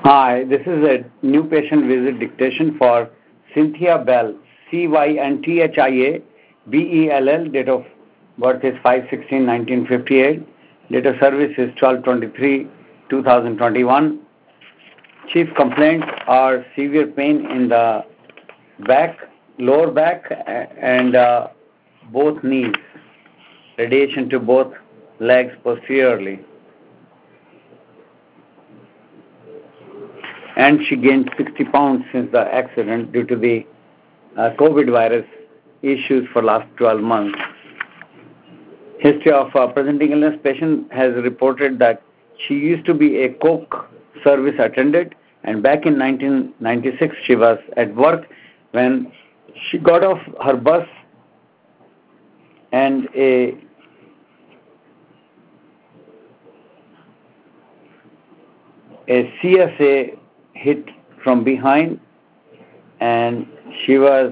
Hi, this is a new patient visit dictation for Cynthia Bell, CYNTHIA date of birth is 5/16/1958, date of service is 12/23/2021. Chief complaints are severe pain in the back, lower back, and both knees, radiation to both legs posteriorly. And she gained 60 pounds since the accident due to the COVID virus issues for last 12 months. History of presenting illness: patient has reported that she used to be a Coke service attendant, and back in 1996 she was at work when she got off her bus and a CSA hit from behind, and she was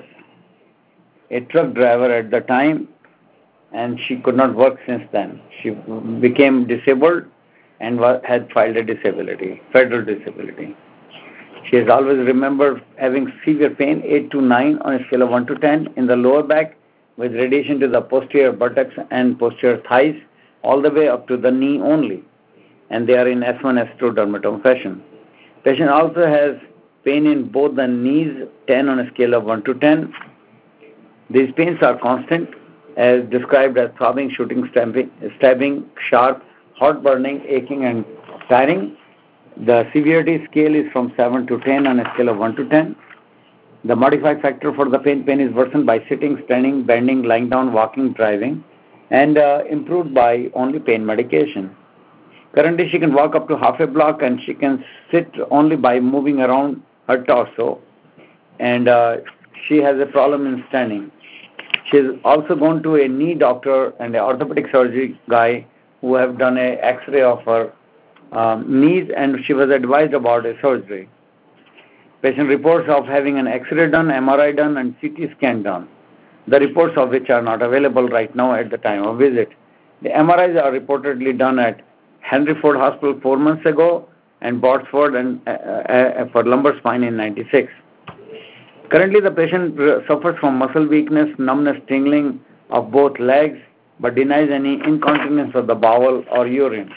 a truck driver at the time, and she could not work since then. She became disabled and had filed a disability, federal disability. She has always remembered having severe pain, 8 to 9 on a scale of 1 to 10, in the lower back, with radiation to the posterior buttocks and posterior thighs, all the way up to the knee only, and they are in S1, S2 dermatome fashion. Patient also has pain in both the knees, 10 on a scale of 1 to 10. These pains are constant, as described as throbbing, shooting, stabbing, sharp, hot burning, aching, and tiring. The severity scale is from 7 to 10 on a scale of 1 to 10. The modified factor for the pain is worsened by sitting, standing, bending, lying down, walking, driving, and improved by only pain medication. Currently, she can walk up to half a block, and she can sit only by moving around her torso, and she has a problem in standing. She has also gone to a knee doctor and an orthopedic surgery guy who have done an X-ray of her knees, and she was advised about a surgery. Patient reports of having an X-ray done, MRI done, and CT scan done, the reports of which are not available right now at the time of visit. The MRIs are reportedly done at Henry Ford Hospital 4 months ago, and Botsford and for lumbar spine in 96. Currently, the patient suffers from muscle weakness, numbness, tingling of both legs, but denies any incontinence of the bowel or urine.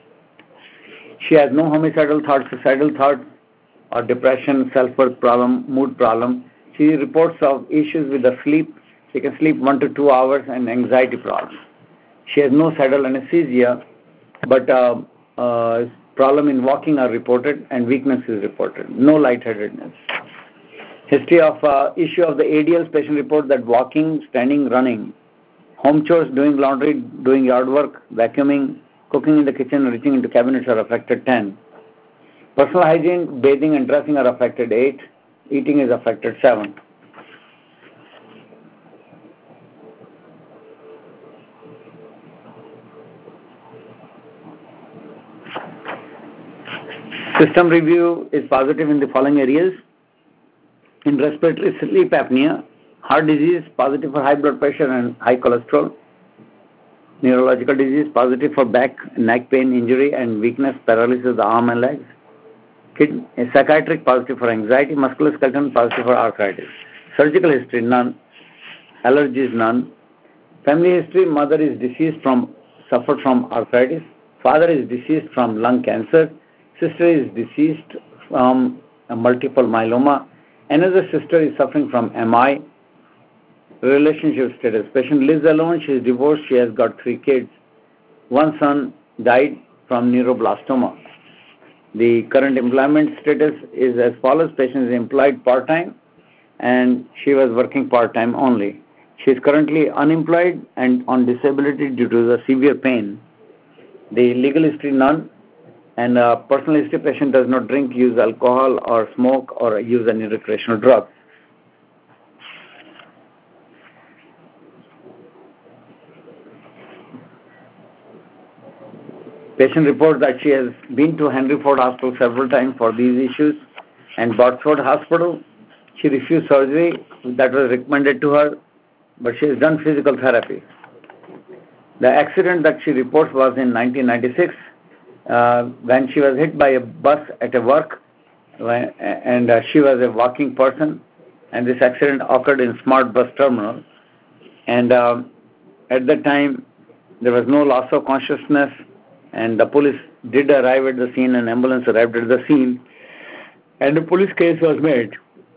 She has no homicidal thoughts, suicidal thoughts, or depression, self-worth problem, mood problem. She reports of issues with the sleep. She can sleep 1 to 2 hours, and anxiety problems. She has no saddle anesthesia, but problem in walking are reported, and weakness is reported. No lightheadedness. History of issue of the ADLs: patient report that walking, standing, running, home chores, doing laundry, doing yard work, vacuuming, cooking in the kitchen, reaching into cabinets are affected 10. Personal hygiene, bathing and dressing are affected 8. Eating is affected 7. System review is positive in the following areas: in respiratory, sleep apnea, heart disease, positive for high blood pressure and high cholesterol; neurological disease, positive for back, neck pain, injury and weakness, paralysis of the arm and legs; psychiatric, positive for anxiety; musculoskeletal, positive for arthritis; surgical history, none; allergies, none; family history: mother is deceased suffered from arthritis; father is deceased from lung cancer; sister is deceased from multiple myeloma; another sister is suffering from MI. Relationship status: patient lives alone, she is divorced, she has got 3 kids. One son died from neuroblastoma. The current employment status is as follows: patient is employed part-time, and she was working part-time only. She is currently unemployed and on disability due to the severe pain. The legal history, none. And personal history: patient does not drink, use alcohol, or smoke, or use any recreational drugs. Patient reports that she has been to Henry Ford Hospital several times for these issues, and Botsford Hospital. She refused surgery that was recommended to her, but she has done physical therapy. The accident that she reports was in 1996, when she was hit by a bus at a work, and she was a walking person, and this accident occurred in Smart Bus Terminal. And at that time, there was no loss of consciousness, and the police did arrive at the scene, and ambulance arrived at the scene, and the police case was made.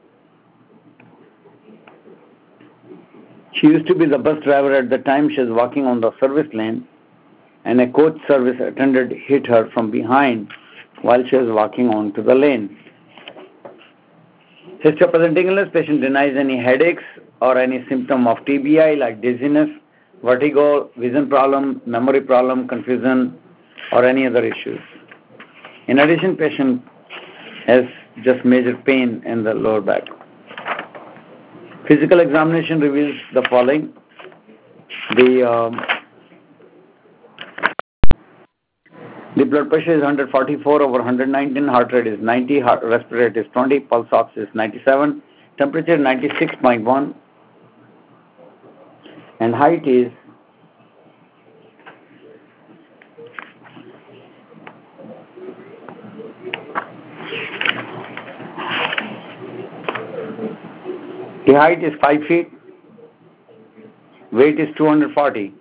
She used to be the bus driver at the time. She was walking on the service lane, and a coach service attendant hit her from behind while she was walking onto the lane. History of presenting illness: patient denies any headaches or any symptom of TBI like dizziness, vertigo, vision problem, memory problem, confusion, or any other issues. In addition, patient has just major pain in the lower back. Physical examination reveals the following. The blood pressure is 144 over 119, heart rate is 90, respiratory rate is 20, pulse ox is 97, temperature 96.1, and height is 5 feet, weight is 240,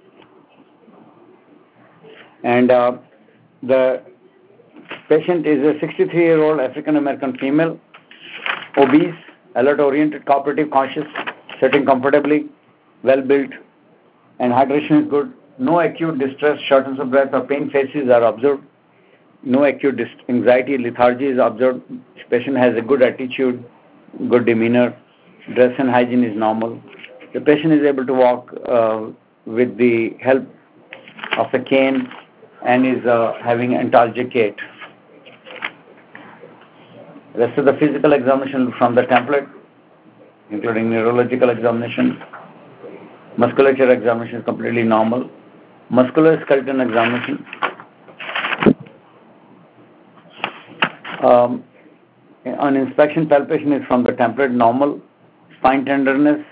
and the patient is a 63-year-old African American female, obese, alert oriented, cooperative, conscious, sitting comfortably, well built, and hydration is good. No acute distress, shortness of breath, or pain phases are observed. No acute anxiety, lethargy is observed. Patient has a good attitude, good demeanor. Dress and hygiene is normal. The patient is able to walk with the help of a cane and is having antalgic gait. Rest of the physical examination from the template, including neurological examination. Musculature examination is completely normal. Musculoskeletal examination. On inspection, palpation is from the template, normal. Spine tenderness,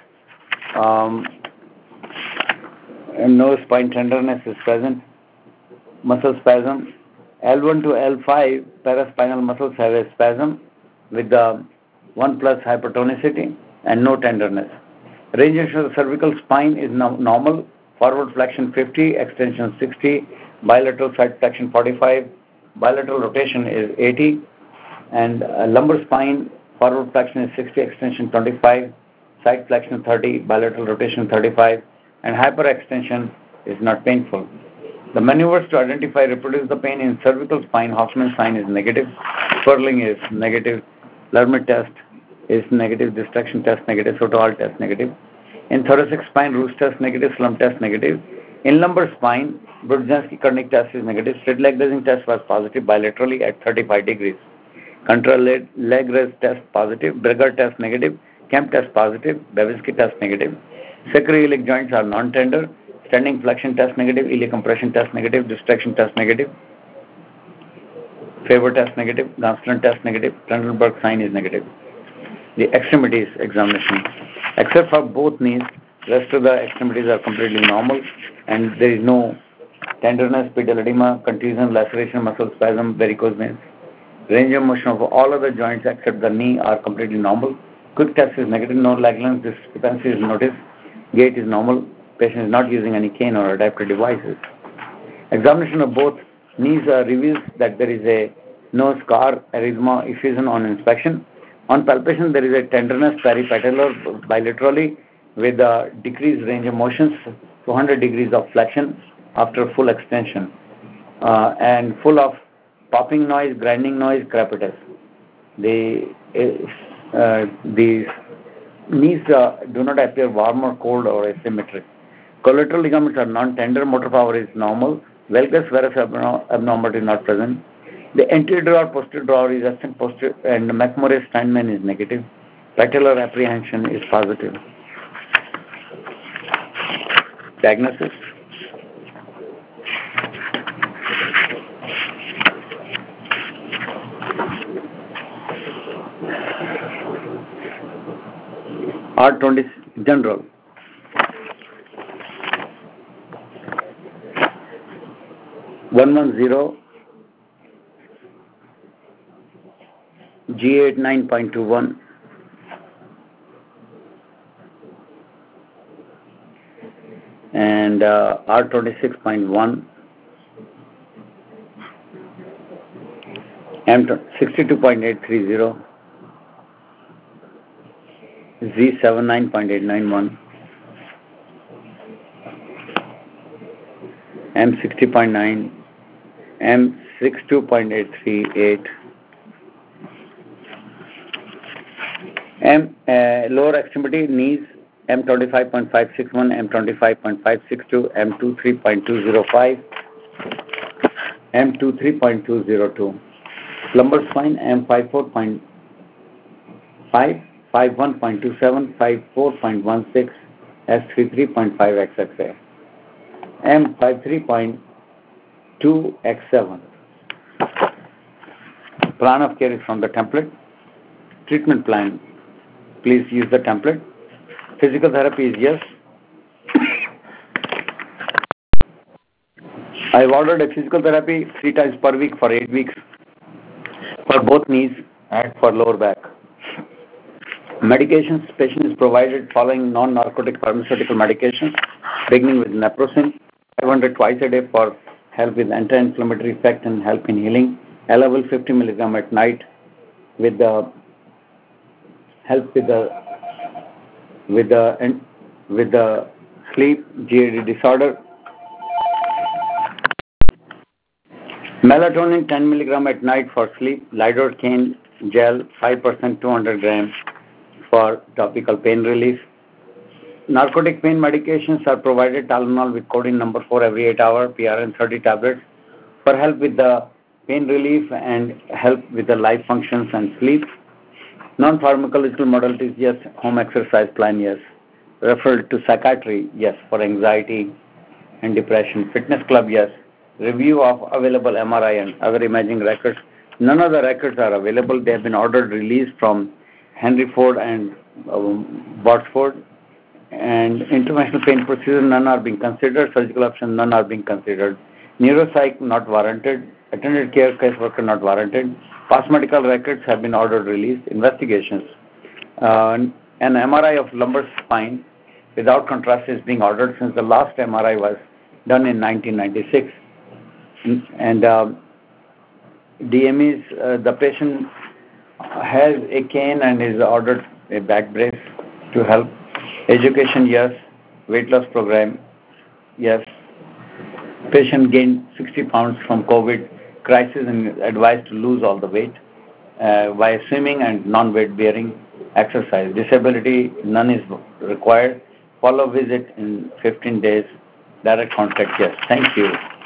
and no spine tenderness is present. Muscle spasm. L1 to L5 paraspinal muscles have a spasm with the 1+ hypertonicity and no tenderness. Range of the cervical spine is normal. Forward flexion 50, extension 60, bilateral side flexion 45, bilateral rotation is 80, and lumbar spine forward flexion is 60, extension 25, side flexion 30, bilateral rotation 35, and hyperextension is not painful. The maneuvers to identify reproduce the pain in cervical spine: Hoffman sign is negative, swirling is negative, Lermit test is negative, distraction test negative, Soto-Hall test negative. In thoracic spine, Roos test negative, slump test negative. In lumbar spine, Brudzinski-Kurnik test is negative, straight leg raising test was positive bilaterally at 35 degrees. Control leg raise test positive, Breger test negative, Kemp test positive, Babinski test negative. Sacroiliac joints are non-tender, standing flexion test negative, iliac compression test negative, distraction test negative, Faber test negative, Gonsolin test negative, Trendelenburg sign is negative. The extremities examination. Except for both knees, rest of the extremities are completely normal, and there is no tenderness, pedal edema, contusion, laceration, muscle spasm, varicose veins. Range of motion of all other joints except the knee are completely normal. Quick test is negative, no lag length discrepancy is noticed. Gait is normal. Patient is not using any cane or adaptive devices. Examination of both knees reveals that there is no scar, erythema, effusion on inspection. On palpation, there is a tenderness peripatellar bilaterally with a decreased range of motions, 200 degrees of flexion after full extension, and full of popping noise, grinding noise, crepitus. The knees do not appear warm or cold or asymmetric. Collateral ligaments are non-tender, motor power is normal, valgus varus abnormality is not present. The anterior drawer, posterior drawer is ascent posterior, and McMurray Steinman is negative. Patellar apprehension is positive. Diagnosis. R20 general. G89.21, and R26.1, M62.830, Z79.891, M60.9, M62.838, lower extremity knees, M25.561, M25.562, M23.205, M23.202. Lumbar spine, M54.5, 51.27, 54.16, S33.5XXA, M53.2X7. Plan of care is from the template. Treatment plan, please use the template. Physical therapy is yes. I've ordered a physical therapy 3 times per week for 8 weeks for both knees and for lower back. Medications, patient is provided following non-narcotic pharmaceutical medications, beginning with naproxen, 500 twice a day for help with anti-inflammatory effect and help in healing. Level 50 milligram at night with the help with the sleep GAD disorder. Melatonin 10 milligram at night for sleep. Lidocaine gel 5% 200 grams for topical pain relief. Narcotic pain medications are provided, Tylenol with codeine number 4 every 8 hours, PRN 30 tablets for help with the pain relief and help with the life functions and sleep. Non-pharmacological modalities, yes. Home exercise plan, yes. Referred to psychiatry, yes, for anxiety and depression. Fitness club, yes. Review of available MRI and other imaging records. None of the records are available. They have been ordered released from Henry Ford and Botsford. And interventional pain procedure, none are being considered. Surgical options, none are being considered. Neuropsych, not warranted. Attended care case worker, not warranted. Past medical records have been ordered released. Investigations. An MRI of lumbar spine without contrast is being ordered since the last MRI was done in 1996. And DMEs, the patient has a cane and is ordered a back brace to help. Education, yes. Weight loss program, yes. Patient gained 60 pounds from COVID crisis and is advised to lose all the weight by swimming and non-weight bearing exercise. Disability, none is required. Follow visit in 15 days. Direct contact, yes. Thank you.